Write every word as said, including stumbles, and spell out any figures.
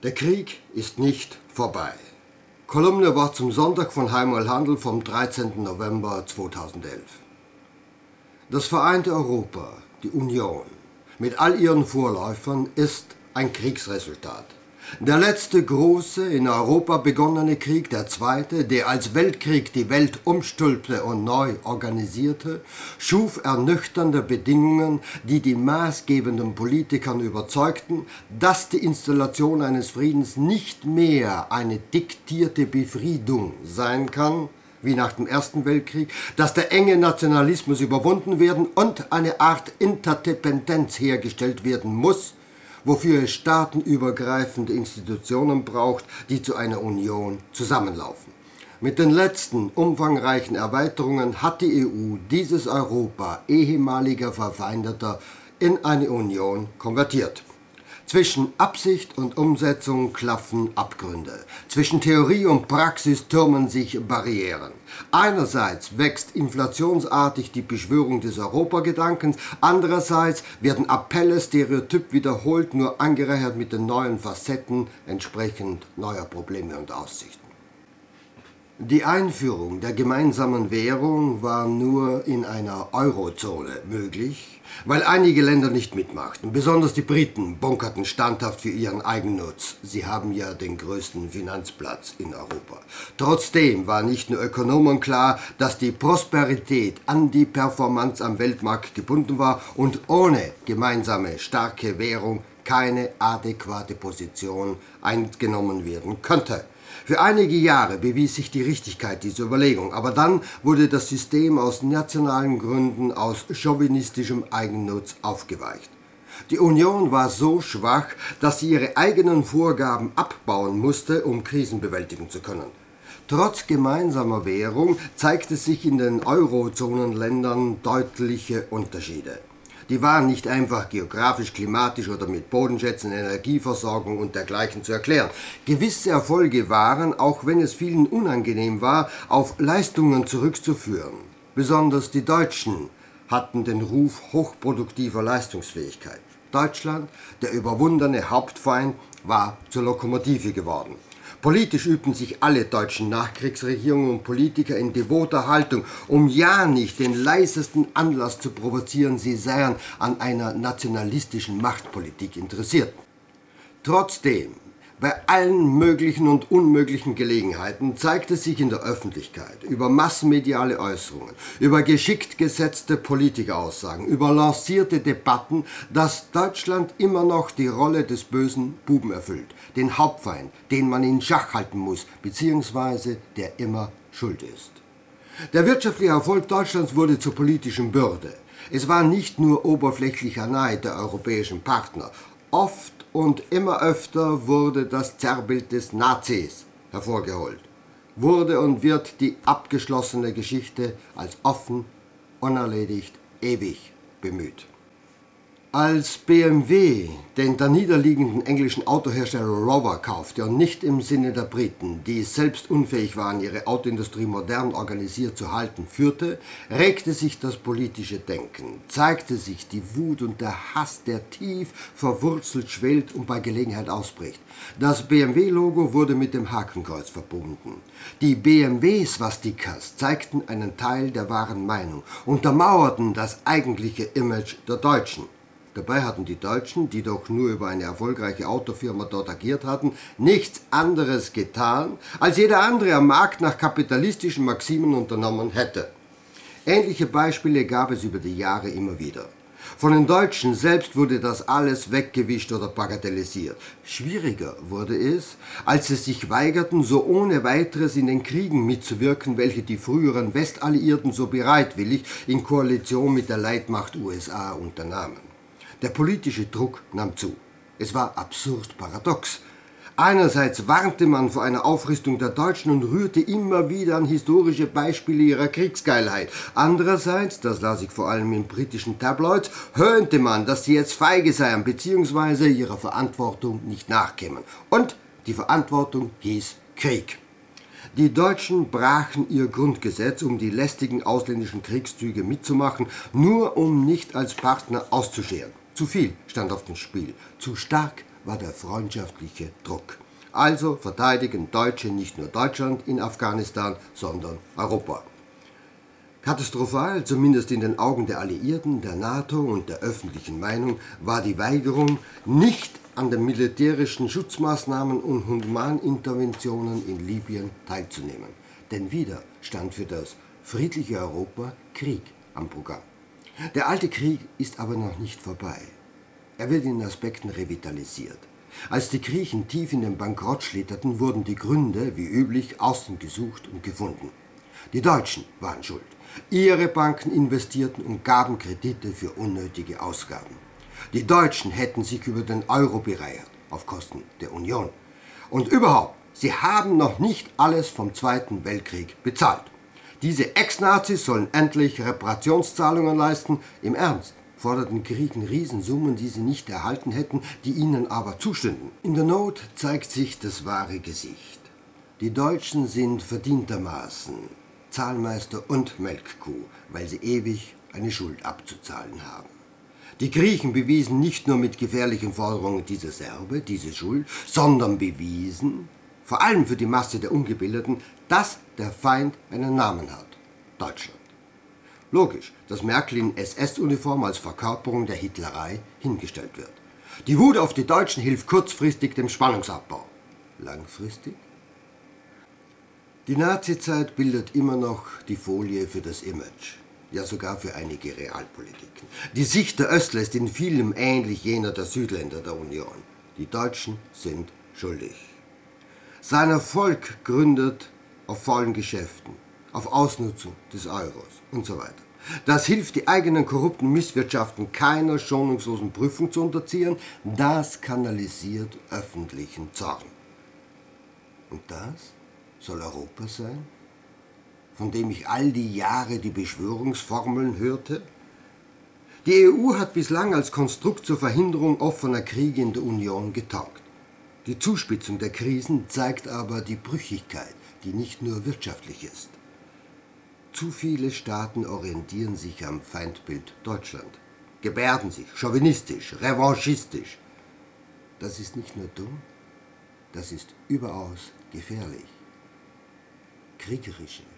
Der Krieg ist nicht vorbei. Kolumne war zum Sonntag von Heimal Handel vom dreizehnten November zweitausendelf. Das vereinte Europa, die Union, mit all ihren Vorläufern, ist ein Kriegsresultat. Der letzte große, in Europa begonnene Krieg, der zweite, der als Weltkrieg die Welt umstülpte und neu organisierte, schuf ernüchternde Bedingungen, die die maßgebenden Politikern überzeugten, dass die Installation eines Friedens nicht mehr eine diktierte Befriedung sein kann, wie nach dem Ersten Weltkrieg, dass der enge Nationalismus überwunden werden und eine Art Interdependenz hergestellt werden muss, wofür es staatenübergreifende Institutionen braucht, die zu einer Union zusammenlaufen. Mit den letzten umfangreichen Erweiterungen hat die E U dieses Europa ehemaliger Verfeindeter in eine Union konvertiert. Zwischen Absicht und Umsetzung klaffen Abgründe. Zwischen Theorie und Praxis türmen sich Barrieren. Einerseits wächst inflationsartig die Beschwörung des Europagedankens, andererseits werden Appelle stereotyp wiederholt, nur angereichert mit den neuen Facetten entsprechend neuer Probleme und Aussichten. Die Einführung der gemeinsamen Währung war nur in einer Eurozone möglich, weil einige Länder nicht mitmachten. Besonders die Briten bunkerten standhaft für ihren Eigennutz. Sie haben ja den größten Finanzplatz in Europa. Trotzdem war nicht nur Ökonomen klar, dass die Prosperität an die Performance am Weltmarkt gebunden war und ohne gemeinsame starke Währung keine adäquate Position eingenommen werden könnte. Für einige Jahre bewies sich die Richtigkeit dieser Überlegung, aber dann wurde das System aus nationalen Gründen, aus chauvinistischem Eigennutz aufgeweicht. Die Union war so schwach, dass sie ihre eigenen Vorgaben abbauen musste, um Krisen bewältigen zu können. Trotz gemeinsamer Währung zeigte sich in den Eurozonenländern deutliche Unterschiede. Die waren nicht einfach geografisch, klimatisch oder mit Bodenschätzen, Energieversorgung und dergleichen zu erklären. Gewisse Erfolge waren, auch wenn es vielen unangenehm war, auf Leistungen zurückzuführen. Besonders die Deutschen hatten den Ruf hochproduktiver Leistungsfähigkeit. Deutschland, der überwundene Hauptfeind, war zur Lokomotive geworden. Politisch übten sich alle deutschen Nachkriegsregierungen und Politiker in devoter Haltung, um ja nicht den leisesten Anlass zu provozieren, sie seien an einer nationalistischen Machtpolitik interessiert. Trotzdem, bei allen möglichen und unmöglichen Gelegenheiten zeigte sich in der Öffentlichkeit über massenmediale Äußerungen, über geschickt gesetzte Politikeraussagen, über lancierte Debatten, dass Deutschland immer noch die Rolle des bösen Buben erfüllt, den Hauptfeind, den man in Schach halten muss, beziehungsweise der immer schuld ist. Der wirtschaftliche Erfolg Deutschlands wurde zur politischen Bürde. Es war nicht nur oberflächlicher Neid der europäischen Partner. Oft und immer öfter wurde das Zerrbild des Nazis hervorgeholt. Wurde und wird die abgeschlossene Geschichte als offen, unerledigt, ewig bemüht. Als B M W den daniederliegenden englischen Autohersteller Rover kaufte und nicht im Sinne der Briten, die selbst unfähig waren, ihre Autoindustrie modern organisiert zu halten, führte, regte sich das politische Denken, zeigte sich die Wut und der Hass, der tief verwurzelt schwellt und bei Gelegenheit ausbricht. Das B M W-Logo wurde mit dem Hakenkreuz verbunden. Die B M W-Swastikas zeigten einen Teil der wahren Meinung, untermauerten das eigentliche Image der Deutschen. Dabei hatten die Deutschen, die doch nur über eine erfolgreiche Autofirma dort agiert hatten, nichts anderes getan, als jeder andere am Markt nach kapitalistischen Maximen unternommen hätte. Ähnliche Beispiele gab es über die Jahre immer wieder. Von den Deutschen selbst wurde das alles weggewischt oder bagatellisiert. Schwieriger wurde es, als sie sich weigerten, so ohne weiteres in den Kriegen mitzuwirken, welche die früheren Westalliierten so bereitwillig in Koalition mit der Leitmacht U S A unternahmen. Der politische Druck nahm zu. Es war absurd paradox. Einerseits warnte man vor einer Aufrüstung der Deutschen und rührte immer wieder an historische Beispiele ihrer Kriegsgeilheit. Andererseits, das las ich vor allem in britischen Tabloids, höhnte man, dass sie jetzt feige seien bzw. ihrer Verantwortung nicht nachkämen. Und die Verantwortung hieß Krieg. Die Deutschen brachen ihr Grundgesetz, um die lästigen ausländischen Kriegszüge mitzumachen, nur um nicht als Partner auszuscheren. Zu viel stand auf dem Spiel, zu stark war der freundschaftliche Druck. Also verteidigen Deutsche nicht nur Deutschland in Afghanistan, sondern Europa. Katastrophal, zumindest in den Augen der Alliierten, der NATO und der öffentlichen Meinung, war die Weigerung, nicht an den militärischen Schutzmaßnahmen und Humaninterventionen in Libyen teilzunehmen. Denn wieder stand für das friedliche Europa Krieg am Programm. Der alte Krieg ist aber noch nicht vorbei. Er wird in Aspekten revitalisiert. Als die Griechen tief in den Bankrott schlitterten, wurden die Gründe, wie üblich, außen gesucht und gefunden. Die Deutschen waren schuld. Ihre Banken investierten und gaben Kredite für unnötige Ausgaben. Die Deutschen hätten sich über den Euro bereichert, auf Kosten der Union. Und überhaupt, sie haben noch nicht alles vom Zweiten Weltkrieg bezahlt. Diese Ex-Nazis sollen endlich Reparationszahlungen leisten. Im Ernst forderten Griechen Riesensummen, die sie nicht erhalten hätten, die ihnen aber zustünden. In der Not zeigt sich das wahre Gesicht. Die Deutschen sind verdientermaßen Zahlmeister und Melkkuh, weil sie ewig eine Schuld abzuzahlen haben. Die Griechen bewiesen nicht nur mit gefährlichen Forderungen dieses Erbe, diese Schuld, sondern bewiesen, vor allem für die Masse der Ungebildeten, dass der Feind einen Namen hat: Deutschland. Logisch, dass Merkel in S S-Uniform als Verkörperung der Hitlerei hingestellt wird. Die Wut auf die Deutschen hilft kurzfristig dem Spannungsabbau. Langfristig? Die Nazizeit bildet immer noch die Folie für das Image, ja sogar für einige Realpolitiken. Die Sicht der Östler ist in vielem ähnlich jener der Südländer der Union. Die Deutschen sind schuldig. Sein Erfolg gründet auf faulen Geschäften, auf Ausnutzung des Euros und so weiter. Das hilft, die eigenen korrupten Misswirtschaften keiner schonungslosen Prüfung zu unterziehen. Das kanalisiert öffentlichen Zorn. Und das soll Europa sein, von dem ich all die Jahre die Beschwörungsformeln hörte? Die E U hat bislang als Konstrukt zur Verhinderung offener Kriege in der Union getaugt. Die Zuspitzung der Krisen zeigt aber die Brüchigkeit, die nicht nur wirtschaftlich ist. Zu viele Staaten orientieren sich am Feindbild Deutschland, gebärden sich chauvinistisch, revanchistisch. Das ist nicht nur dumm, das ist überaus gefährlich. Kriegerische